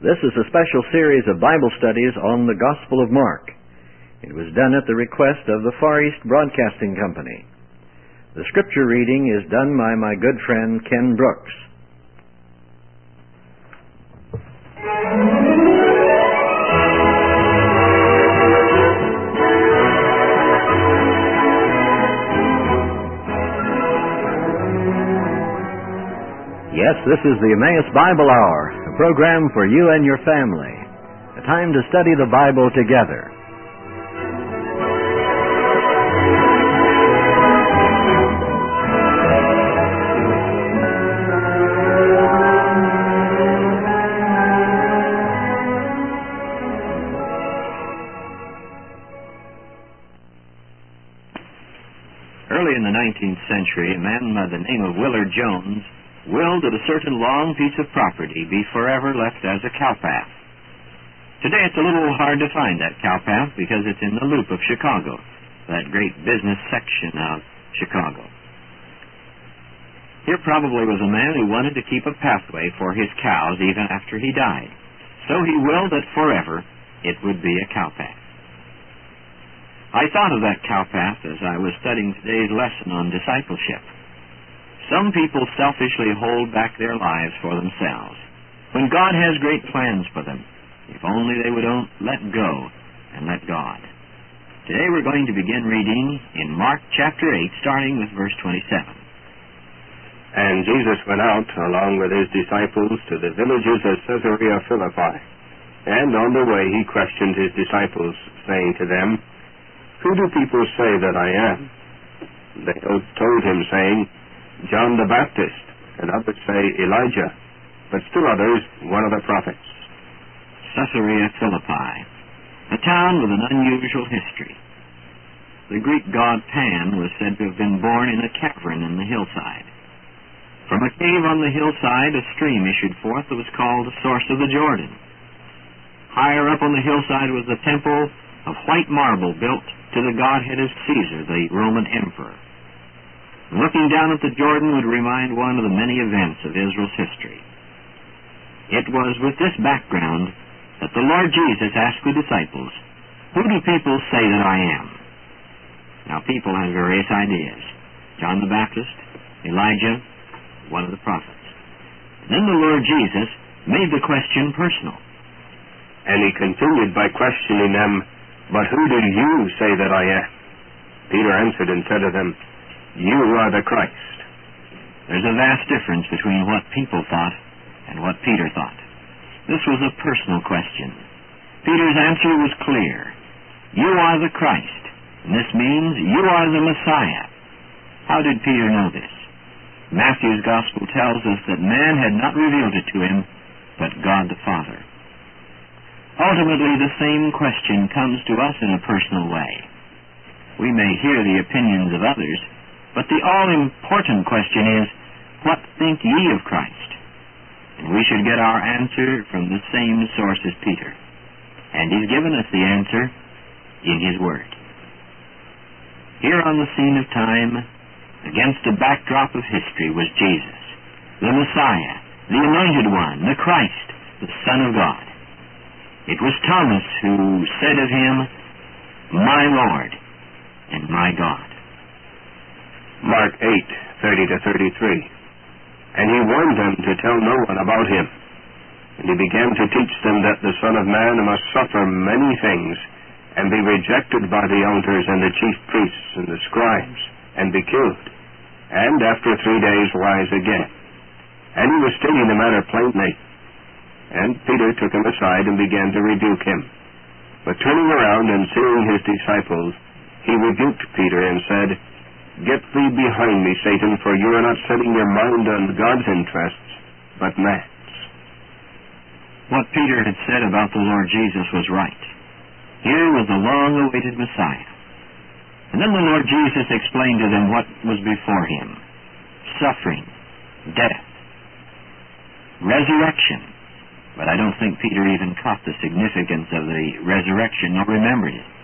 This is a special series of Bible studies on the Gospel of Mark. It was done at the request of the Far East Broadcasting Company. The scripture reading is done by my good friend Ken Brooks. Yes, this is the Emmaus Bible Hour, a program for you and your family. A time to study the Bible together. Early in the 19th century, a man by the name of Willard Jones willed that a certain long piece of property be forever left as a cowpath. Today it's a little hard to find that cowpath because it's in the loop of Chicago, that great business section of Chicago. Here probably was a man who wanted to keep a pathway for his cows even after he died. So he willed that forever it would be a cowpath. I thought of that cowpath as I was studying today's lesson on discipleship. Some people selfishly hold back their lives for themselves, when God has great plans for them, if only they would let go and let God. Today we're going to begin reading in Mark chapter 8, starting with verse 27. And Jesus went out along with his disciples to the villages of Caesarea Philippi, and on the way he questioned his disciples, saying to them, "Who do people say that I am?" They told him, saying, "John the Baptist, and others say Elijah, but still others, one of the prophets." Caesarea Philippi, a town with an unusual history. The Greek god Pan was said to have been born in a cavern in the hillside. From a cave on the hillside, a stream issued forth that was called the source of the Jordan. Higher up on the hillside was the temple of white marble built to the godhead of Caesar, the Roman emperor. Looking down at the Jordan would remind one of the many events of Israel's history. It was with this background that the Lord Jesus asked the disciples, "Who do people say that I am?" Now people have various ideas. John the Baptist, Elijah, one of the prophets. Then the Lord Jesus made the question personal. And he continued by questioning them, "But who do you say that I am?" Peter answered and said to them, "You are the Christ." There's a vast difference between what people thought and what Peter thought. This was a personal question. Peter's answer was clear. You are the Christ, and this means you are the Messiah. How did Peter know this? Matthew's Gospel tells us that man had not revealed it to him, but God the Father. Ultimately, the same question comes to us in a personal way. We may hear the opinions of others, but the all-important question is, what think ye of Christ? And we should get our answer from the same source as Peter. And he's given us the answer in his Word. Here on the scene of time, against a backdrop of history, was Jesus, the Messiah, the Anointed One, the Christ, the Son of God. It was Thomas who said of him, "My Lord and my God." Mark 8:30-33. And he warned them to tell no one about him. And he began to teach them that the Son of Man must suffer many things, and be rejected by the elders and the chief priests and the scribes, and be killed, and after 3 days rise again. And he was stating the matter plainly. And Peter took him aside and began to rebuke him. But turning around and seeing his disciples, he rebuked Peter and said, "Get thee behind me, Satan, for you are not setting your mind on God's interests, but man's." What Peter had said about the Lord Jesus was right. Here was the long-awaited Messiah. And then the Lord Jesus explained to them what was before him: suffering, death, resurrection. But I don't think Peter even caught the significance of the resurrection nor remembered it.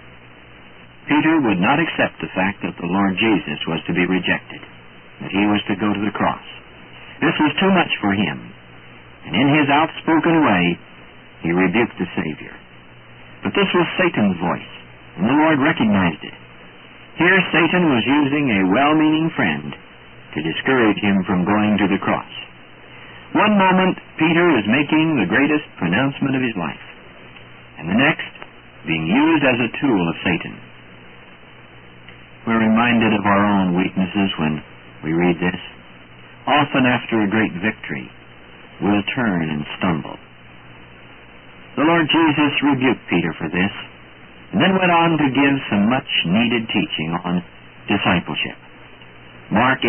Peter would not accept the fact that the Lord Jesus was to be rejected, that he was to go to the cross. This was too much for him. and in his outspoken way, he rebuked the Savior. But this was Satan's voice, and the Lord recognized it. Here Satan was using a well-meaning friend to discourage him from going to the cross. One moment, Peter is making the greatest pronouncement of his life, and the next, being used as a tool of Satan. We're reminded of our own weaknesses when we read this. Often after a great victory, we'll turn and stumble. The Lord Jesus rebuked Peter for this, and then went on to give some much-needed teaching on discipleship. Mark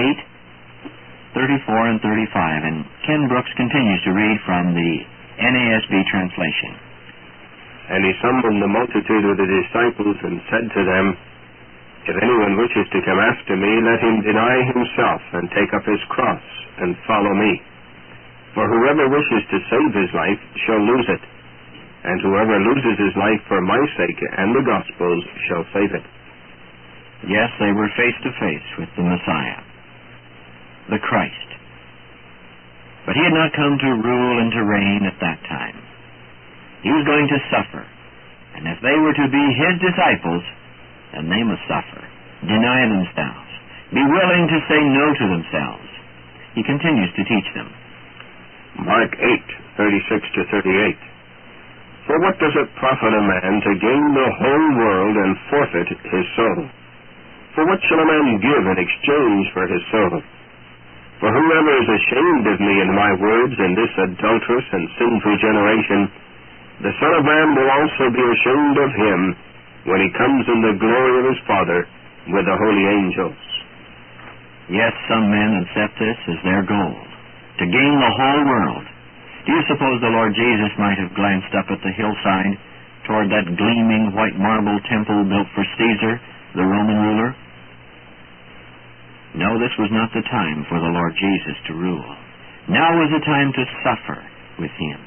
8:34 and 35, and Ken Brooks continues to read from the NASB translation. And he summoned the multitude of the disciples and said to them, If anyone wishes to come after me, let him deny himself and take up his cross and follow me. For whoever wishes to save his life shall lose it, and whoever loses his life for my sake and the gospel's shall save it. Yes, they were face to face with the Messiah, the Christ. But he had not come to rule and to reign at that time. He was going to suffer, and if they were to be his disciples, then they must suffer, deny themselves, be willing to say no to themselves. He continues to teach them. Mark 8:36 to 38. For what does it profit a man to gain the whole world and forfeit his soul? For what shall a man give in exchange for his soul? For whoever is ashamed of me and my words in this adulterous and sinful generation, the Son of Man will also be ashamed of him when he comes in the glory of his Father with the holy angels. Yes, some men have set this as their goal, to gain the whole world. Do you suppose the Lord Jesus might have glanced up at the hillside toward that gleaming white marble temple built for Caesar, the Roman ruler? No, this was not the time for the Lord Jesus to rule. Now was the time to suffer with him.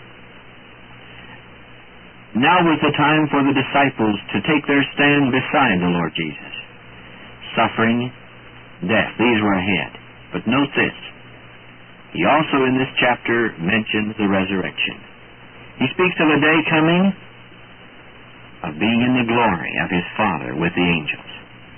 Now was the time for the disciples to take their stand beside the Lord Jesus. Suffering, death, these were ahead. But note this. He also in this chapter mentions the resurrection. He speaks of a day coming of being in the glory of his Father with the angels.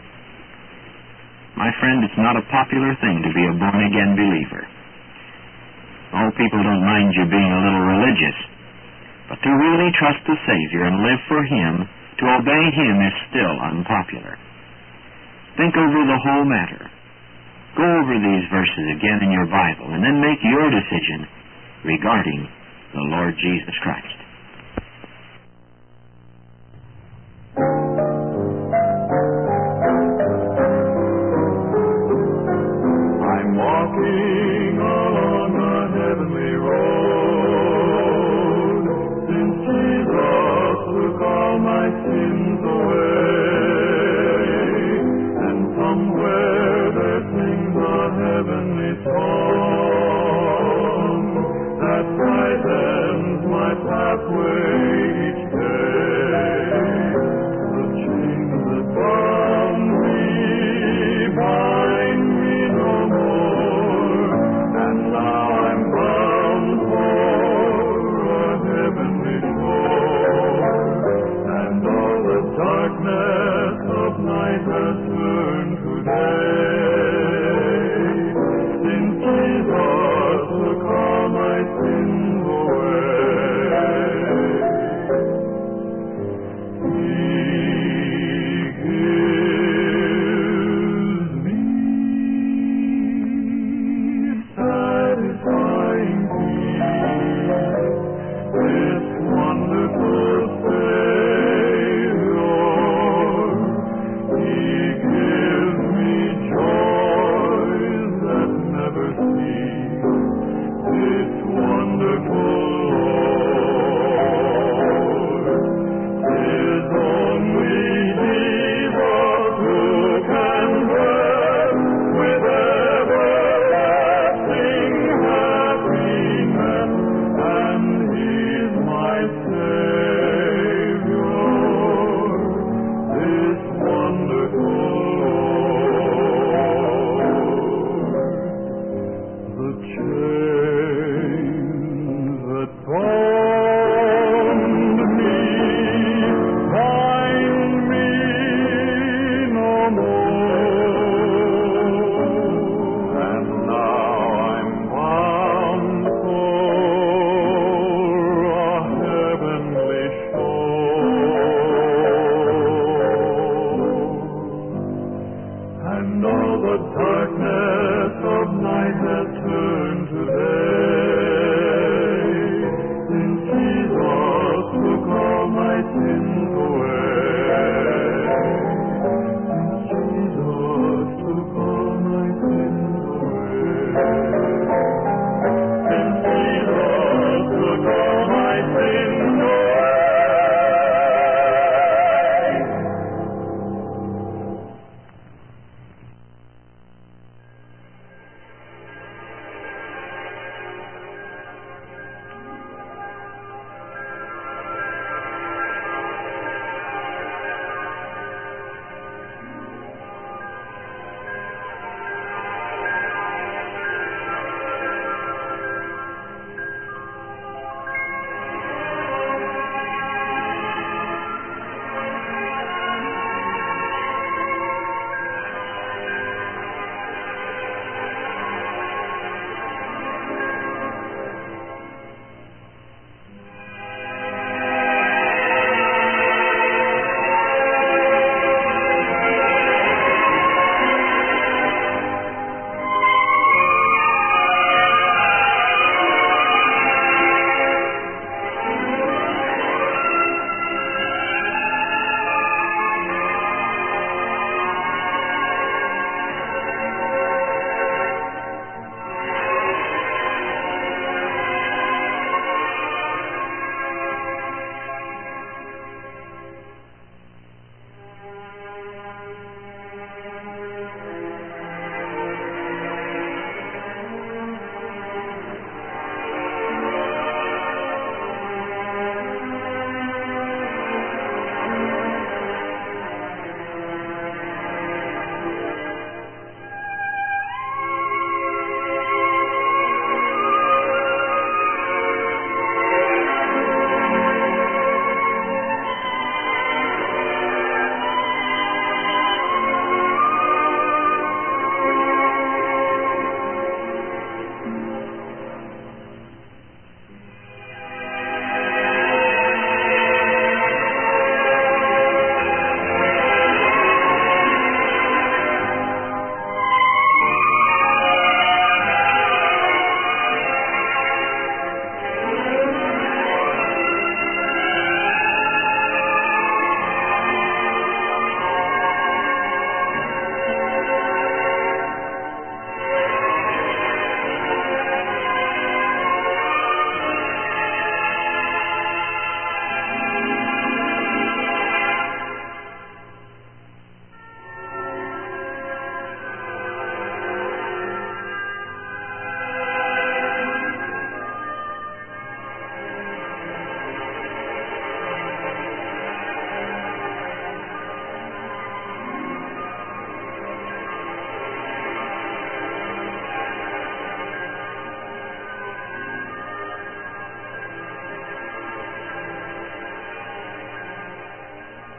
My friend, it's not a popular thing to be a born-again believer. Oh, people don't mind you being a little religious. But to really trust the Savior and live for him, to obey him, is still unpopular. Think over the whole matter. Go over these verses again in your Bible, and then make your decision regarding the Lord Jesus Christ.